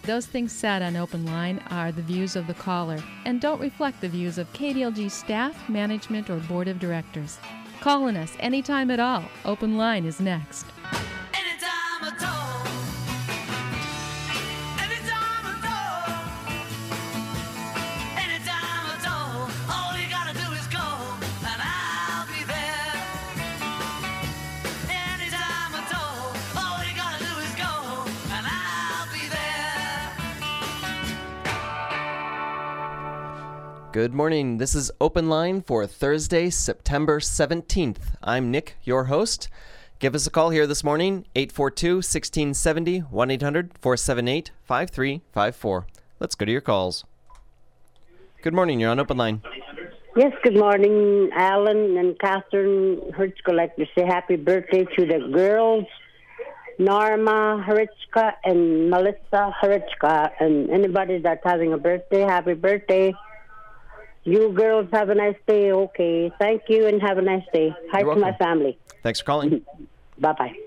Those things said on Open Line are the views of the caller and don't reflect the views of KDLG staff, management, or board of directors. Calling us anytime at all. Open Line is next. Anytime at all. Anytime at all. Anytime at all. All you gotta do is call and I'll be there. Anytime at all. All you gotta do is call and I'll be there. Good morning. This is Open Line for Thursday, September 17th. I'm Nick, your host. Give us a call here this morning, 842-1670, 1-800-478-5354. Let's go to your calls. Good morning. You're on Open Line. Yes, good morning, Alan and Catherine Hertzka. Like to say happy birthday to the girls, Norma Hertzka and Melissa Hertzka, and anybody that's having a birthday, happy birthday. You girls have a nice day. Okay, thank you and have a nice day. Hi to my family. Thanks for calling. Bye-bye.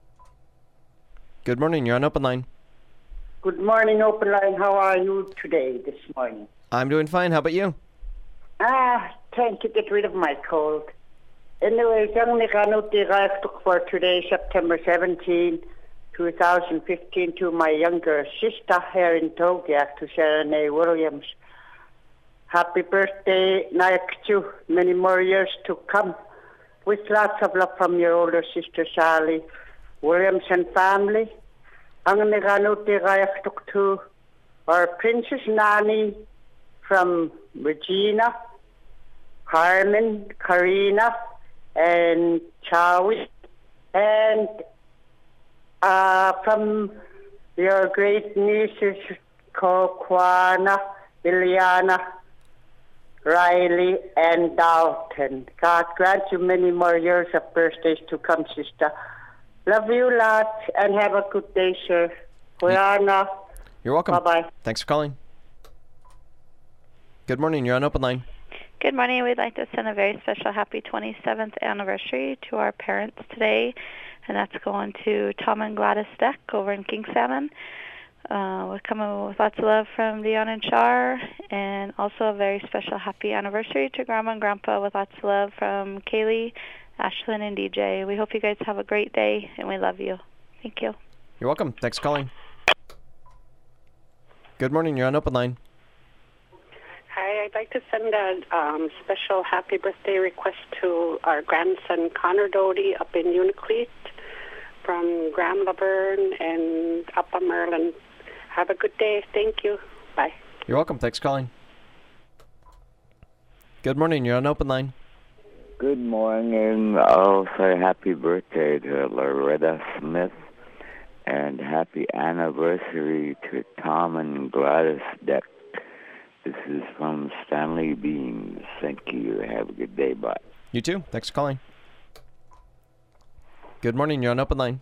Good morning. You're on Open Line. Good morning, Open Line. How are you today, this morning? I'm doing fine. How about you? Trying to get rid of my cold. Anyways, ang nakanutirastok for today, September 17, 2015, to my younger sister here in Togiak, to Sharonay Williams. Happy birthday, Nayak, many more years to come. With lots of love from your older sister, Sally Williams and family. Ang nakanutirastok to our Princess Nani from Regina, Carmen, Karina, and Chawi, and from your great nieces, Kokwana, Ileana, Riley, and Dalton. God grant you many more years of birthdays to come, sister. Love you lots, and have a good day, sir. Kuyana. You're welcome. Bye-bye. Thanks for calling. Good morning. You're on Open Line. Good morning. We'd like to send a very special happy 27th anniversary to our parents today, and that's going to Tom and Gladys Deck over in King Salmon. We're coming with lots of love from Leon and Char, and also a very special happy anniversary to Grandma and Grandpa with lots of love from Kaylee, Ashlyn, and DJ. We hope you guys have a great day, and we love you. Thank you. You're welcome. Thanks for calling. Good morning. You're on Open Line. Hi, I'd like to send a special happy birthday request to our grandson Connor Doty up in Unacleat from Graham Laverne and Upper Merlin. Have a good day. Thank you. Bye. You're welcome. Thanks for calling. Good morning. You're on Open Line. Good morning. I'll say happy birthday to Loretta Smith and happy anniversary to Tom and Gladys Deck. This is from Stanley Beans. Thank you. Have a good day. Bye. You too. Thanks for calling. Good morning. You're on Open Line.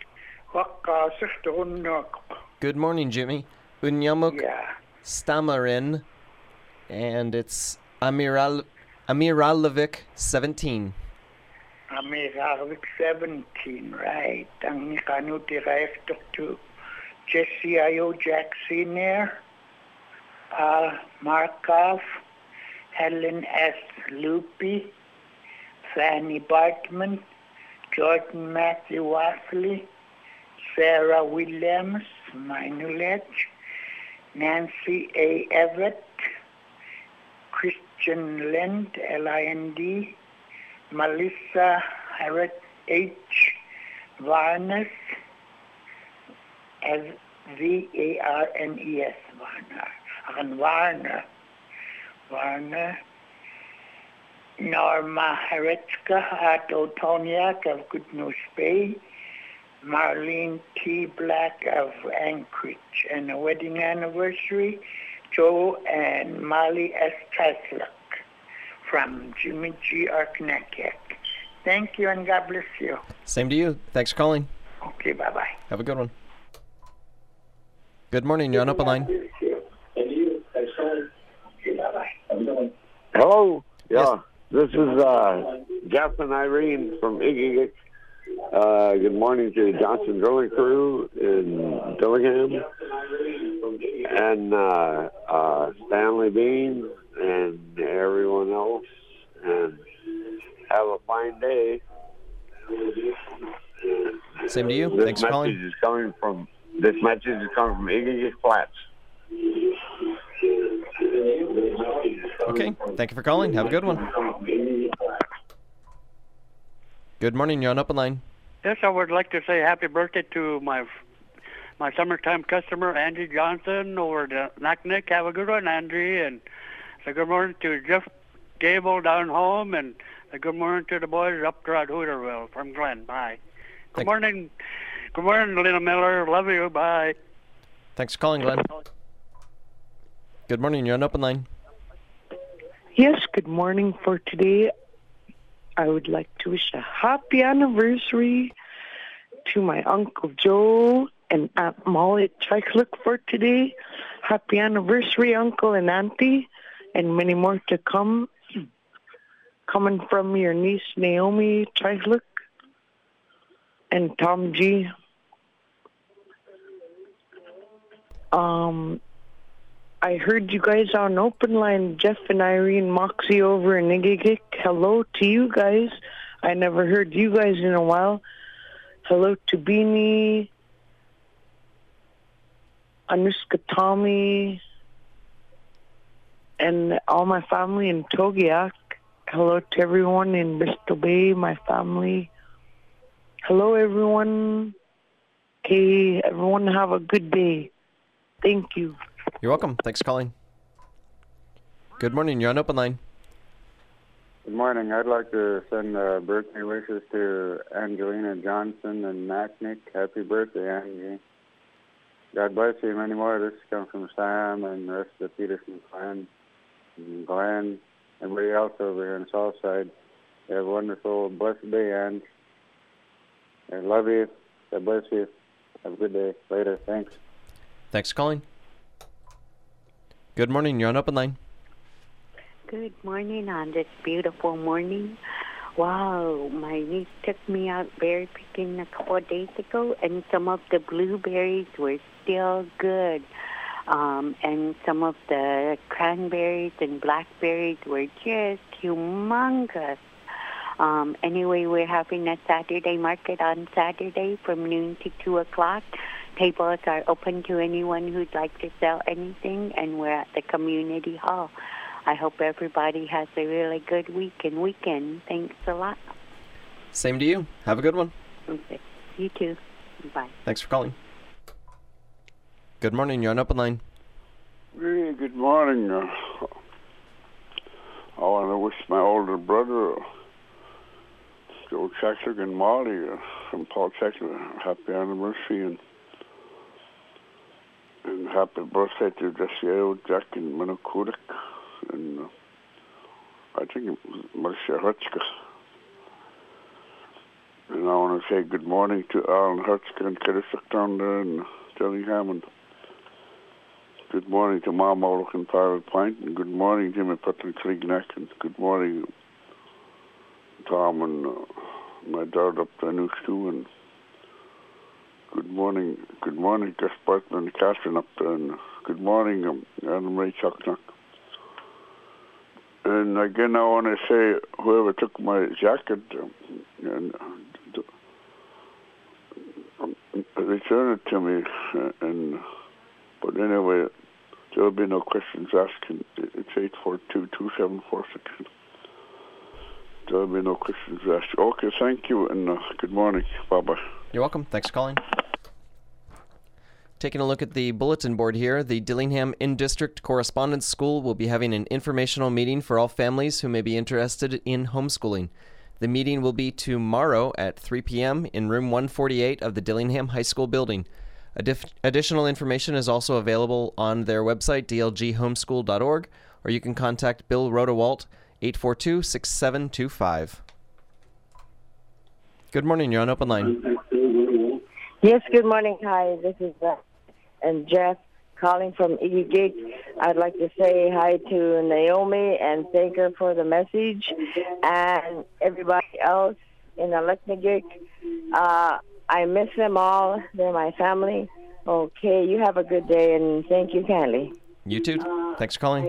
Good morning, Jimmy. Unyamuk Stamarin. And it's Amiralovic 17. Amiralovic 17, right. Ang nikanutirayastok to Jesse Ayo Jack Sr., Markov, Helen S. Loopy, Fanny Bartman, Jordan Matthew Wassley, Sarah Williams, Minulech, Nancy A. Everett, Christian Lind, Lind, Melissa Harriet H. Varnes, Varnes, Varner, Norma Heretzka at Otoniak of Good News Bay, Marlene T. Black of Anchorage, and a wedding anniversary, Joe and Molly S. Taslak from Jimmy G. Arkanakiak. Thank you and God bless you. Same to you. Thanks for calling. Okay, bye-bye. Have a good one. Good morning. You're on Open Line. Hello. Yeah, yes. This is Jeff and Irene from Iggy. Good morning to the Johnson Drilling Crew in Dillingham. and Stanley Bean and everyone else, and have a fine day. Same to you. This Thanks for calling. message is coming from Iggy Flats. Okay, thank you for calling. Have a good one. Good morning. You're on Open Line. Yes, I would like to say happy birthday to my summertime customer, Angie Johnson, over the Naknek. Have a good one, Angie. And say good morning to Jeff Gable down home, and say good morning to the boys up there at Hooterville from Glen. Bye. Good morning. Good morning, Lena Miller. Love you. Bye. Thanks for calling, Glenn. Good morning. You're on Open Line. Yes, good morning for today. I would like to wish a happy anniversary to my Uncle Joe and Aunt Molly at Chiclick for today. Happy anniversary, Uncle and Auntie, and many more to come. Coming from your niece, Naomi Chiclick and Tom G. I heard you guys on Open Line, Jeff and Irene Moxie over in Igigik. Hello to you guys. I never heard you guys in a while. Hello to Beanie, Anuska Tommy, and all my family in Togiak. Hello to everyone in Bristol Bay, my family. Hello, everyone. Okay, everyone have a good day. Thank you. You're welcome. Thanks for calling. Good morning. You're on Open Line. Good morning. I'd like to send birthday wishes to Angelina Johnson and Naknek. Happy birthday, Angie. God bless you. Many more. This comes from Sam and the rest of the Peterson clan, and Glenn, everybody else over here in Southside. You have a wonderful, blessed day, Ange. I love you. God bless you. Have a good day. Later. Thanks. Thanks for calling. Good morning. You're on Open Line. Good morning on this beautiful morning. Wow, my niece took me out berry picking a couple of days ago, and some of the blueberries were still good. And some of the cranberries and blackberries were just humongous. Anyway, we're having a Saturday market on Saturday from noon to 2 o'clock. Tables are open to anyone who'd like to sell anything, and we're at the community hall. I hope everybody has a really good week and weekend. Thanks a lot. Same to you. Have a good one. Okay. You too. Bye. Thanks for calling. Good morning. You're on Open Line. Hey, good morning. I want to wish my older brother, Joe Chechik and Molly, from Paul Chechik, a happy anniversary and happy birthday to Jesse Jack and Minokurik, and I think it was Marcia Hutchka. And I want to say good morning to Alan Hutchka and Kirisick down there and Johnny Hammond. Good morning to Mom O'Rourke and Pirate Point, and good morning Jimmy Patrick Creegnack, and good morning Tom and my dad up there news too, and good morning Gus Barton and Catherine up there, and good morning Anna Marie Chucknock. And again, I want to say whoever took my jacket and return it to me, but anyway, there'll be no questions asked. It's 842-2746. There'll be no questions asked. Okay, thank you, and good morning. Bye-bye. You're welcome. Thanks for calling. Taking a look at the bulletin board here, the Dillingham In-District Correspondence School will be having an informational meeting for all families who may be interested in homeschooling. The meeting will be tomorrow at 3 p.m. in room 148 of the Dillingham High School building. Additional information is also available on their website, dlghomeschool.org, or you can contact Bill Rodewalt, 842-6725. Good morning. You're on Open Line. Yes, good morning. Hi, this is and Jeff calling from Igigik. I'd like to say hi to Naomi and thank her for the message, and everybody else in Aleknagik. I miss them all. They're my family. Okay, you have a good day, and thank you kindly. You too. Thanks for calling.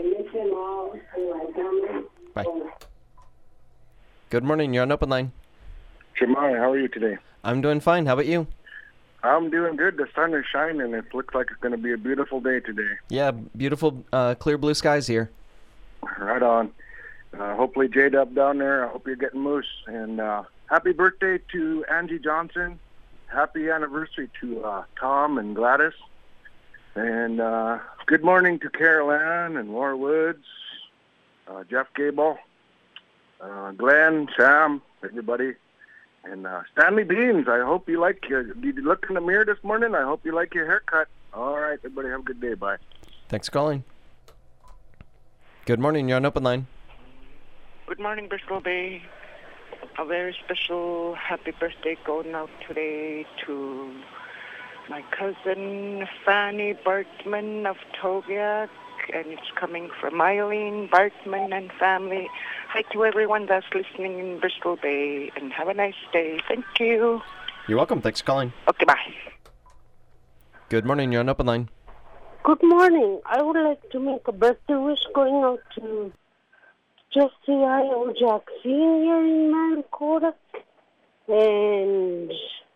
Bye. Good morning. You're on Open Line. Jamai, how are you today? I'm doing fine. How about you? I'm doing good. The sun is shining. It looks like it's going to be a beautiful day today. Yeah, beautiful clear blue skies here. Right on. Hopefully J-Dub down there. I hope you're getting moose. And happy birthday to Angie Johnson. Happy anniversary to Tom and Gladys. And good morning to Carol Ann and Laura Woods, Jeff Gable, Glenn, Sam, everybody. And Stanley Beans, I hope you like did you look in the mirror this morning? I hope you like your haircut. All right, everybody have a good day. Bye. Thanks for calling. Good morning. You're on Open Line. Good morning, Bristol Bay. A very special happy birthday going out today to my cousin Fanny Bartman of Togiak, and it's coming from Eileen Bartman and family. Hi to everyone that's listening in Bristol Bay, and have a nice day. Thank you. You're welcome. Thanks for calling. Okay, bye. Good morning. You're on Open Line. Good morning. I would like to make a birthday wish going out to Jesse Ojak Sr. in Mankodak and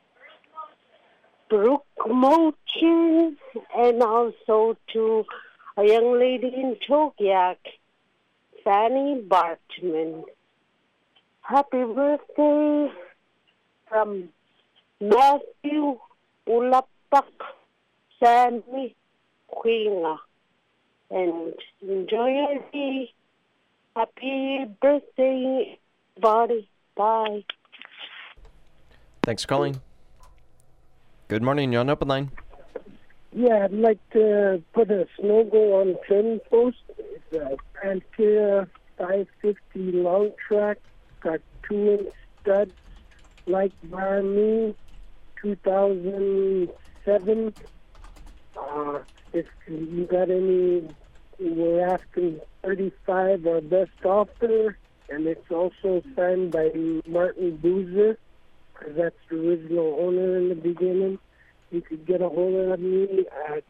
Brooke Mochin, and also to a young lady in Togiak, Fanny Bartman. Happy birthday from Matthew Ulapak Sammy Quinga. And enjoy your day. Happy birthday, buddy. Bye. Thanks for calling. Good morning. You're on Open Line. Yeah, I'd like to put a Snogo on the training post. It's a Pantera 550 long track. Got 2-inch studs, like Barmy, 2007. If you got any, we're asking 35 or best offer, and it's also signed by Martin Boozer, because that's the original owner in the beginning. You could get a hold of me at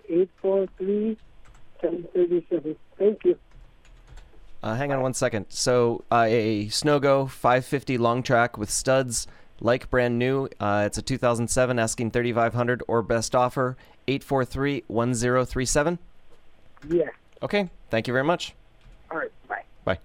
843-1037. Thank you. Hang on one second. So a Snogo 550 long track with studs, like brand new. It's a 2007, asking 3,500 or best offer, 843-1037. Yeah. Okay. Thank you very much. All right. Bye. Bye.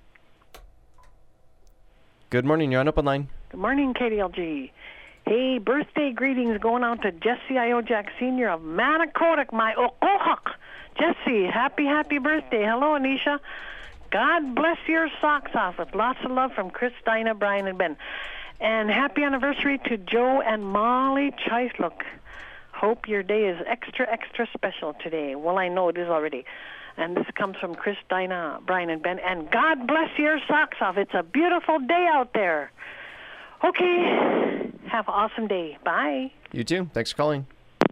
Good morning. You're on Open Line. Good morning, KDLG. Hey, birthday greetings going out to Jesse Iojak Sr. of Manakodak, my Okohok. Jesse, happy birthday. Hello, Anisha. God bless your socks off with lots of love from Chris, Dinah, Brian, and Ben. And happy anniversary to Joe and Molly Chisluk. Hope your day is extra special today. Well, I know it is already. And this comes from Chris, Dinah, Brian, and Ben. And God bless your socks off. It's a beautiful day out there. Okay. Have an awesome day. Bye. You too. Thanks for calling.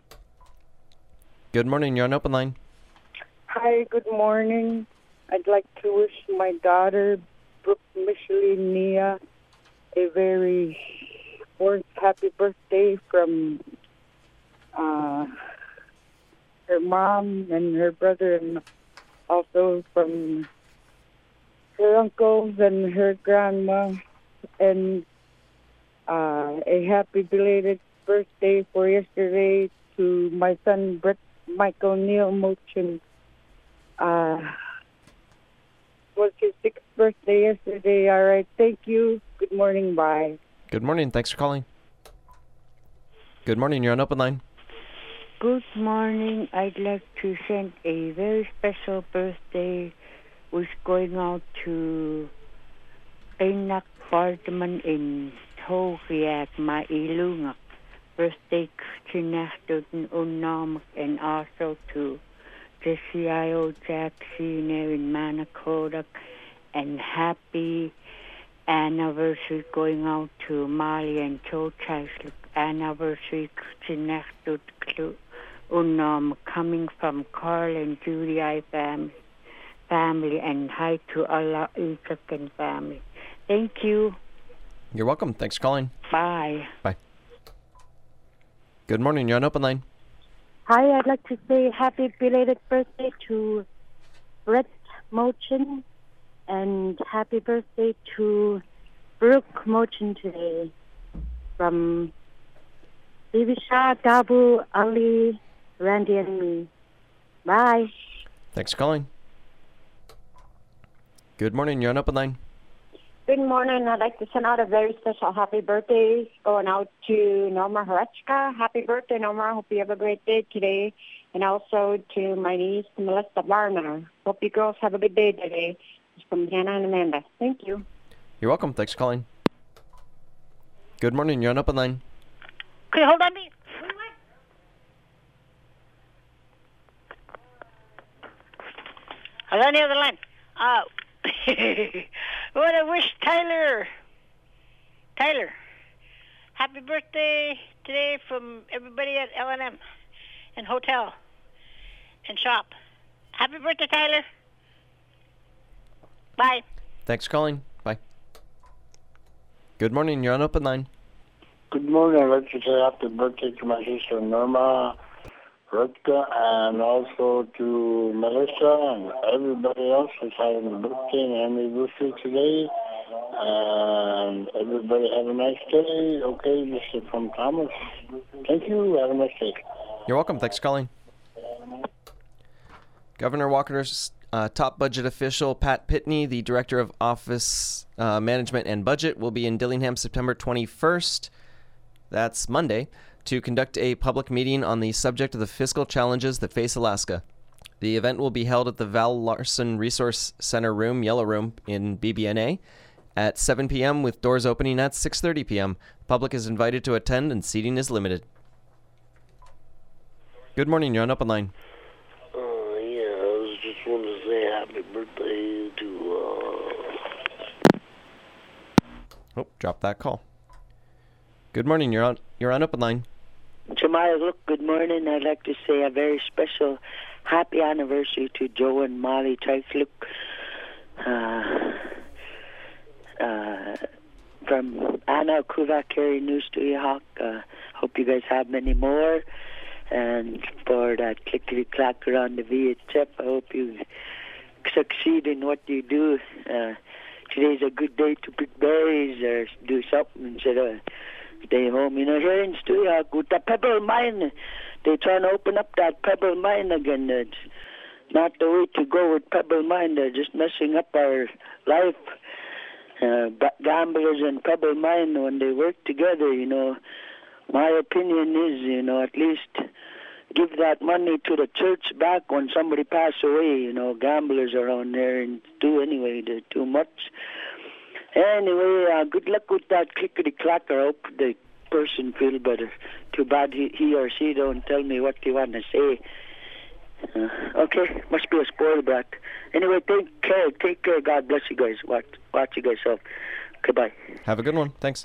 Good morning. You're on Open Line. Hi, good morning. I'd like to wish my daughter, Brooke Micheline Nia, a very fourth happy birthday from her mom and her brother, and also from her uncles and her grandma, and a happy belated birthday for yesterday to my son, Brett Michael Neil Mochin. Was his 6th birthday yesterday. All right, thank you. Good morning, bye. Good morning. Thanks for calling. Good morning. You're on Open Line. Good morning. I'd like to send a very special birthday wish going out to Enak Bartman in Togiak, Mailungak. Birthday Chinastun Unamak, and also to Jesse Iojak Sr. in Manakodak, and happy anniversary going out to Molly and Joe Chisluk. Anniversary Chinastun coming from Carl and Judy I family, and hi to Allah Isak and family. Thank you. You're welcome. Thanks for calling. Bye. Bye. Good morning. You're on Open Line. Hi, I'd like to say happy belated birthday to Brett Mochin and happy birthday to Brooke Mochin today from Divisha, Dabu, Ali, Randy, and me. Bye. Thanks for calling. Good morning. You're on Open Line. Good morning. I'd like to send out a very special happy birthday going out to Norma Horechka. Happy birthday, Norma. Hope you have a great day today. And also to my niece, Melissa Barner. Hope you girls have a good day today. It's from Hannah and Amanda. Thank you. You're welcome. Thanks for calling. Good morning. You're on Open Line. Okay, hold on me. I'm on the other line. I want to wish Tyler, happy birthday today from everybody at L&M and hotel and shop. Happy birthday, Tyler. Bye. Thanks for calling. Bye. Good morning. You're on Open Line. Good morning. I'd like to say happy birthday to my sister Norma Rutka and also to Melissa and everybody else who's having a birthday and anniversary today. And everybody have a nice day. Okay, this is from Thomas. Thank you. Have a nice day. You're welcome. Thanks for calling. Governor Walker's top budget official, Pat Pitney, the Director of Office Management and Budget, will be in Dillingham September 21st. That's Monday, to conduct a public meeting on the subject of the fiscal challenges that face Alaska. The event will be held at the Val Larson Resource Center Room, Yellow Room, in BBNA at 7 p.m. with doors opening at 6:30 p.m. The public is invited to attend and seating is limited. Good morning, you're on Open Line. I was just wanting to say happy birthday to... Oh, drop that call. Good morning, you're on Open Line. Jemima, look, good morning. I'd like to say a very special happy anniversary to Joe and Molly Teichluck from Anna Kuva, Kerry News to Yahawk. Hope you guys have many more. And for that clickety-clacker on the VHF, I hope you succeed in what you do. Today's a good day to pick berries or do something instead of stay home. You know, here in Stuyahok with the Pebble Mine, they're trying to open up that Pebble Mine again. It's not the way to go with Pebble Mine. They're just messing up our life. Gamblers and Pebble Mine, when they work together, you know, my opinion is, you know, at least give that money to the church back when somebody pass away. You know, gamblers around there and do anyway. They're too much. Anyway, good luck with that clickety-clacker. I hope the person feel better. Too bad he or she don't tell me what they want to say. Okay, must be a spoiled brat. Anyway, take care. God bless you guys. Watch you guys out. Goodbye. Have a good one. Thanks.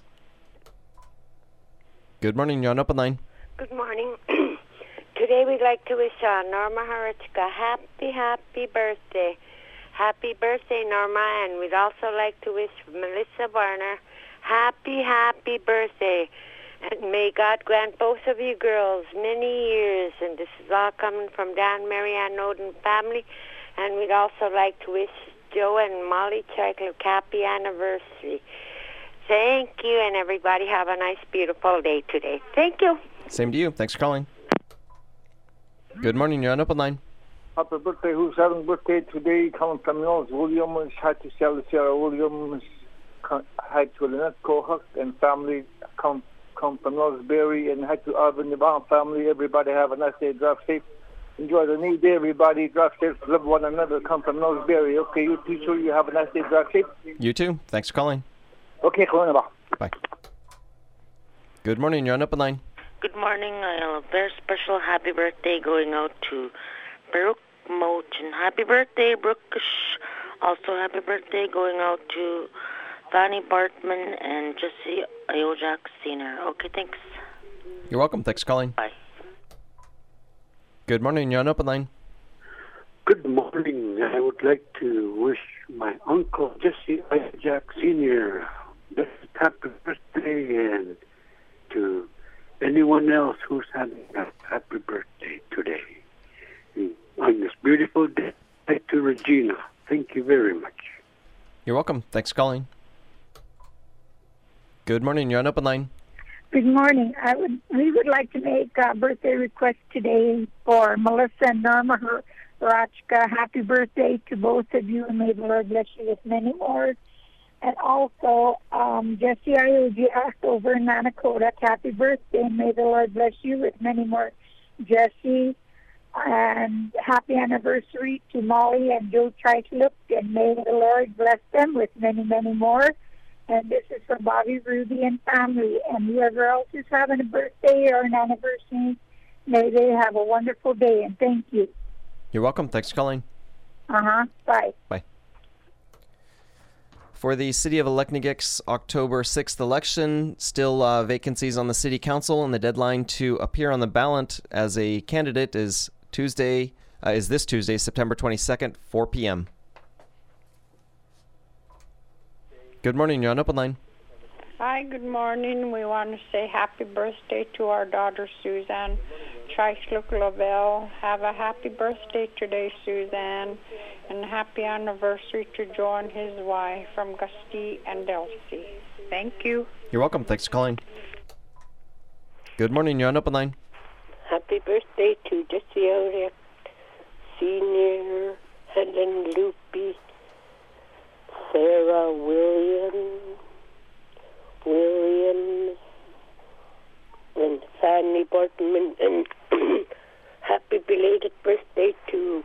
Good morning. You're on Open Line. Good morning. Today we'd like to wish Norma Horechka happy birthday. Happy birthday, Norma. And we'd also like to wish Melissa Barner happy birthday. And may God grant both of you girls many years. And this is all coming from Dan, Marianne Oden family. And we'd also like to wish Joe and Molly Chikler happy anniversary. Thank you, and everybody have a nice, beautiful day today. Thank you. Same to you. Thanks for calling. Good morning. You're on Open Line. Happy birthday. Who's having birthday today? Coming from Mills Williams. Hi to Sarah Williams. Hi to Lynette Cohut and family. Come from Millsbury. And hi to Arvin the Baum family. Everybody have a nice day. Drive safe. Enjoy the new day, everybody. Drive safe. Love one another. Come from Millsbury. Okay, you too, sure you have a nice day. Drive safe. You too. Thanks for calling. Okay, bye. Good morning. You're on Open Line. Good morning. I have a very special happy birthday going out to Brooke Mochin. Happy birthday, Brooke. Also, happy birthday going out to Fanny Bartman and Jesse Iojak Sr. Okay, thanks. You're welcome. Thanks for calling. Bye. Good morning. You're on Open Line. Good morning. I would like to wish my uncle Jesse Iojak Sr. happy birthday, and to anyone else who's having a happy birthday. birthday today. On this beautiful day, to Regina. Thank you very much. You're welcome. Thanks for calling. Good morning. You're on Open Line. Good morning. We would like to make a birthday request today for Melissa and Norma Horachka. Happy birthday to both of you, and may the Lord bless you with many more. And also, Jesse Iojiak over in Manakota. Happy birthday, and may the Lord bless you with many more. Jesse, and happy anniversary to Molly and Joe Treichluck, and may the Lord bless them with many, many more. And this is for Bobby, Ruby, and family. And whoever else is having a birthday or an anniversary, may they have a wonderful day. And thank you. You're welcome. Thanks for calling. Bye. Bye. For the City of Aleknagik's October 6th election, still vacancies on the City Council, and the deadline to appear on the ballot as a candidate is this Tuesday, September 22nd, 4 p.m. Good morning. You're on Open Line. Hi, good morning. We want to say happy birthday to our daughter, Suzanne Treichluck-Lovell. Have a happy birthday today, Suzanne, and happy anniversary to Joe and his wife from Gusty and Delcy. Thank you. You're welcome. Thanks for calling. Good morning. You're on Open Line. Happy birthday to Jesse Elliott Sr., Helen Loopy, Sarah Williams, and Fanny Bartman, and happy belated birthday to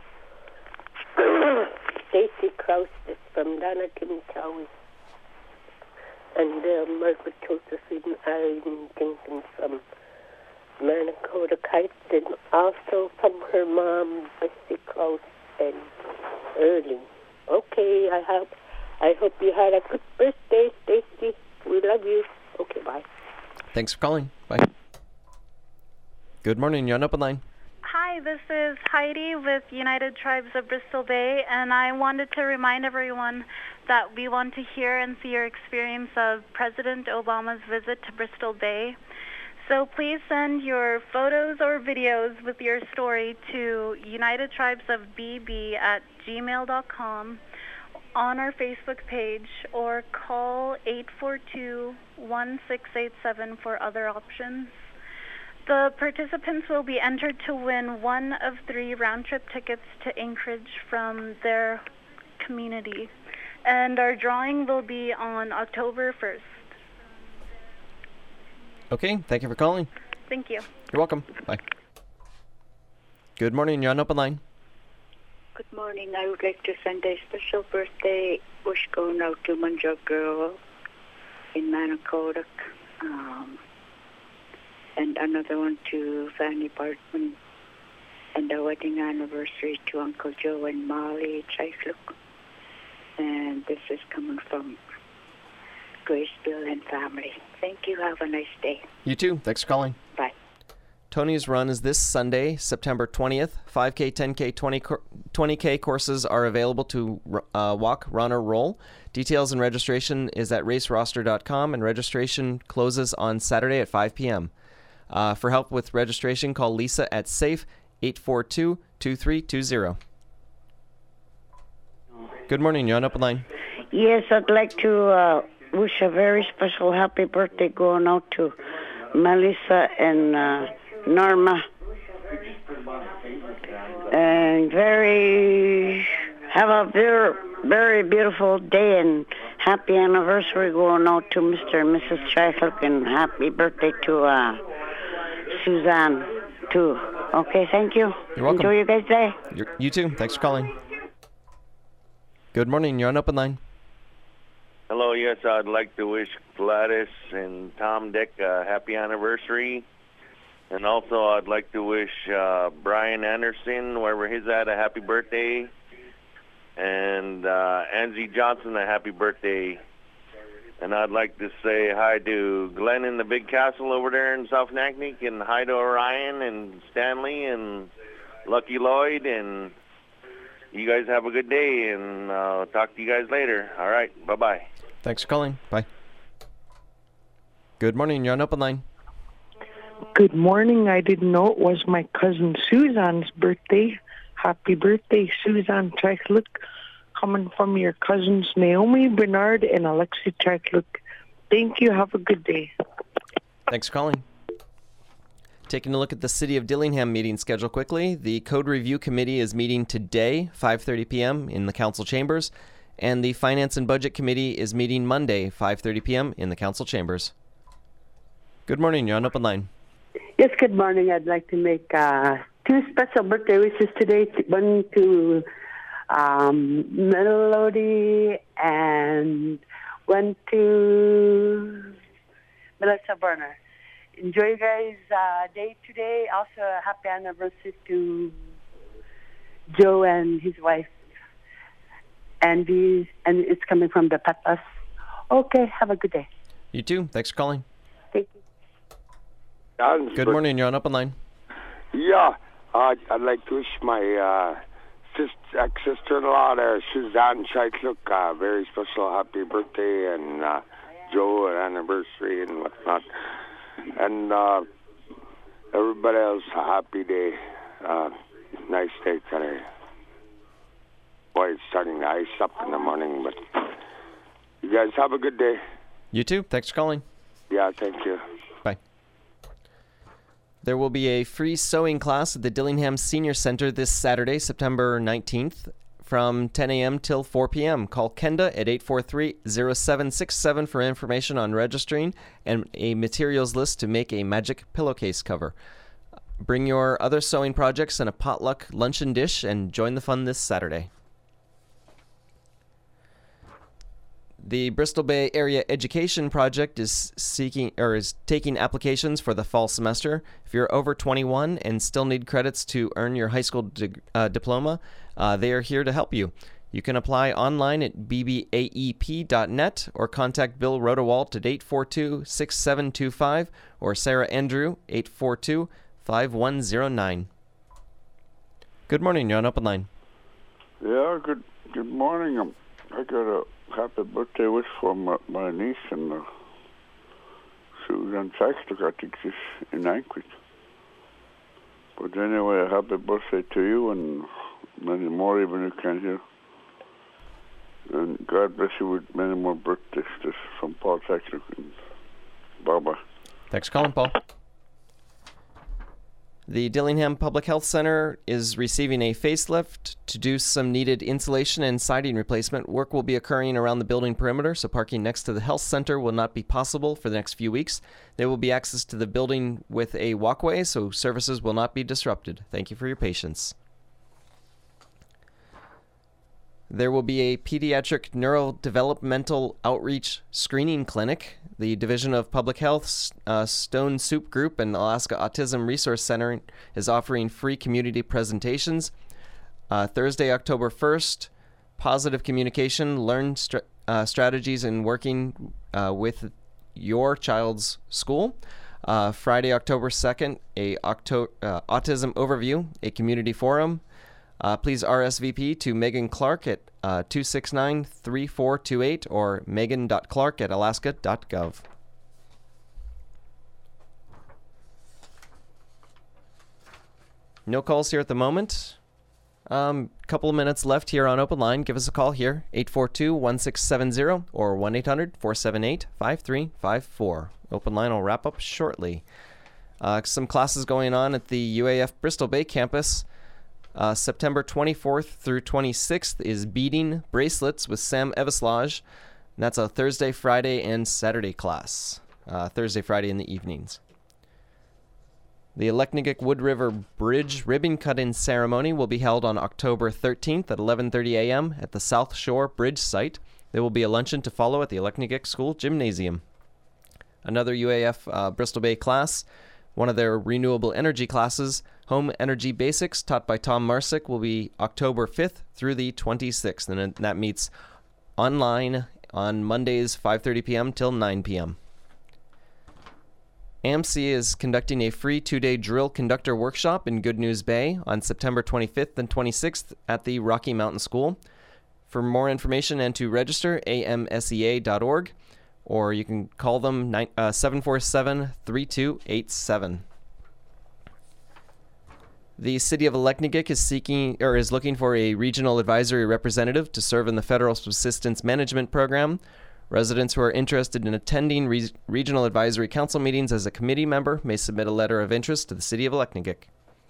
Stacy Krause from Donna Timothy, and Margaret Josephine Irene Jenkins from Manakota Heights, and also from her mom, Bessie Krause and Early. Okay, I hope you had a good birthday, Stacy. We love you. Okay, bye. Thanks for calling. Bye. Good morning. You're on Open Line. Hi, this is Heidi with United Tribes of Bristol Bay, and I wanted to remind everyone that we want to hear and see your experience of President Obama's visit to Bristol Bay. So please send your photos or videos with your story to unitedtribesofbb@gmail.com on our Facebook page, or call 842-1687 for other options. The participants will be entered to win one of 3 round-trip tickets to Anchorage from their community, and our drawing will be on October 1st. Okay, thank you for calling. Thank you. You're welcome. Bye. Good morning. You're on Open Line. Good morning. I would like to send a special birthday wish going out to Munjog Girl in Manakota, and another one to Fanny Bartman, and a wedding anniversary to Uncle Joe and Molly Treichluck. And this is coming from Grace Bill and family. Thank you. Have a nice day. You too. Thanks for calling. Bye. Tony's Run is this Sunday, September 20th. 5K, 10K, 20K courses are available to walk, run, or roll. Details and registration is at raceroster.com, and registration closes on Saturday at 5 p.m. For help with registration, call Lisa at SAFE 842-2320. Good morning. You're on Open Line. Yes, I'd like to wish a very special happy birthday going out to Melissa and Norma, and have a very, very beautiful day, and happy anniversary going out to Mr. and Mrs. Treichluck, and happy birthday to Suzanne too. Okay, thank you. You're welcome. Enjoy your guys' day. You too. Thanks for calling. Good morning. You're on Open Line. Hello, yes, I'd like to wish Gladys and Tom Dick a happy anniversary. And also I'd like to wish Brian Anderson, wherever he's at, a happy birthday. And Angie Johnson a happy birthday. And I'd like to say hi to Glenn in the Big Castle over there in South Naknek, and hi to Orion and Stanley and Lucky Lloyd. And you guys have a good day, and talk to you guys later. All right, bye-bye. Thanks for calling. Bye. Good morning. You're on Open Line. Good morning. I didn't know it was my cousin Suzanne's birthday. Happy birthday, Suzanne Trichluk. Coming from your cousins Naomi, Bernard, and Alexi Trichluk. Thank you. Have a good day. Thanks for calling. Taking a look at the City of Dillingham meeting schedule quickly. The Code Review Committee is meeting today, 5:30 p.m. in the Council Chambers. And the Finance and Budget Committee is meeting Monday, 5:30 p.m. in the Council Chambers. Good morning. You're on Open Line. Yes, good morning. I'd like to make two special birthday wishes today. One to Melody and one to Melissa Berner. Enjoy you guys' day today. Also, a happy anniversary to Joe and his wife. And it's coming from the Patas. Okay, have a good day. You too. Thanks for calling. Thank you. Good morning. You're on Open Line. Yeah, I'd like to wish my ex-sister-in-law there, Suzanne Trichluk, a very special happy birthday, and Joe an anniversary and whatnot. And everybody else a happy day. Nice day today. Boy, it's starting to ice up in the morning, but you guys have a good day. You too. Thanks for calling. Yeah, thank you. Bye. There will be a free sewing class at the Dillingham Senior Center this Saturday, September 19th, from 10 a.m. till 4 p.m. Call Kenda at 843-0767 for information on registering and a materials list to make a magic pillowcase cover. Bring your other sewing projects and a potluck luncheon dish and join the fun this Saturday. The Bristol Bay Area Education Project is taking applications for the fall semester. If you're over 21 and still need credits to earn your high school diploma, they are here to help you. You can apply online at bbaep.net or contact Bill Rodewald at 842-6725 or Sarah Andrew 842-5109. Good morning. You're on Open Line. Yeah, good morning. I got a happy birthday wish for my niece and Susan Trichluk, I think she's in Anchorage. But anyway, a happy birthday to you and many more even you can hear. And God bless you with many more birthdays. This is from Paul Trichluk. Bye-bye. Thanks for calling, Paul. The Dillingham Public Health Center is receiving a facelift to do some needed insulation and siding replacement. Work will be occurring around the building perimeter, so parking next to the health center will not be possible for the next few weeks. There will be access to the building with a walkway, so services will not be disrupted. Thank you for your patience. There will be a pediatric neurodevelopmental outreach screening clinic. The Division of Public Health's Stone Soup Group and Alaska Autism Resource Center is offering free community presentations. Thursday, October 1st, positive communication, learn strategies in working with your child's school. Friday, October 2nd, a autism overview, a community forum. Please RSVP to Megan Clark at 269-3428 or megan.clark@alaska.gov. No calls here at the moment. Couple of minutes left here on Open Line. Give us a call here, 842-1670 or 1-800-478-5354. Open Line will wrap up shortly. Some classes going on at the UAF Bristol Bay campus. September 24th through 26th is Beading Bracelets with Sam Eveslage. And that's a Thursday, Friday, and Saturday class. Thursday, Friday in the evenings. The Aleknagik Wood River Bridge ribbon cutting ceremony will be held on October 13th at 11:30 a.m. at the South Shore Bridge site. There will be a luncheon to follow at the Aleknagik School Gymnasium. Another UAF Bristol Bay class, one of their renewable energy classes, Home Energy Basics, taught by Tom Marsick, will be October 5th through the 26th, and that meets online on Mondays, 5:30 p.m. till 9 p.m. AMC is conducting a free 2-day drill conductor workshop in Good News Bay on September 25th and 26th at the Rocky Mountain School. For more information and to register, amsea.org, or you can call them 747-3287. The City of Aleknagik is looking for a regional advisory representative to serve in the Federal Subsistence Management Program. Residents who are interested in attending Regional Advisory Council meetings as a committee member may submit a letter of interest to the City of Aleknagik.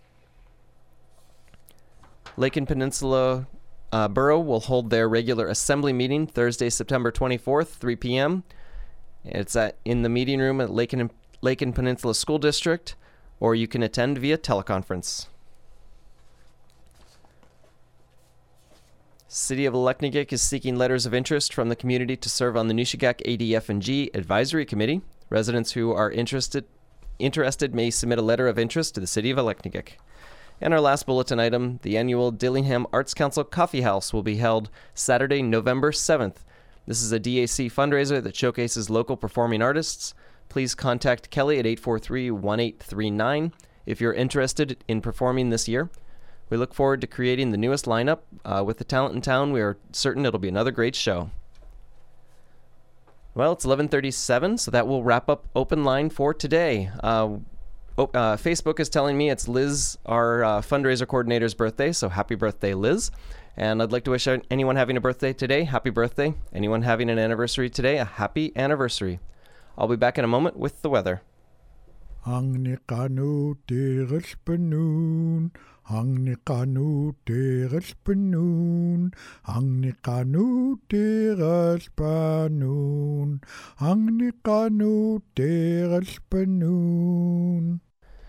Lake and Peninsula Borough will hold their regular assembly meeting Thursday, September 24th, 3 p.m. It's in the meeting room at Lake and Peninsula School District, or you can attend via teleconference. City of Aleknagik is seeking letters of interest from the community to serve on the Nushagak ADF&G Advisory Committee. Residents who are interested may submit a letter of interest to the City of Aleknagik. And our last bulletin item, the annual Dillingham Arts Council Coffee House will be held Saturday, November 7th. This is a DAC fundraiser that showcases local performing artists. Please contact Kelly at 843-1839 if you're interested in performing this year. We look forward to creating the newest lineup. With the talent in town, we are certain it'll be another great show. Well, it's 11:37, so that will wrap up Open Line for today. Facebook is telling me it's Liz, our fundraiser coordinator's birthday, so happy birthday, Liz. And I'd like to wish anyone having a birthday today, happy birthday. Anyone having an anniversary today, a happy anniversary. I'll be back in a moment with the weather. Ang ni kanu teres penun, ang ni kanu teres penun, ang ni kanu teres penun, ang ni kanu teres penun.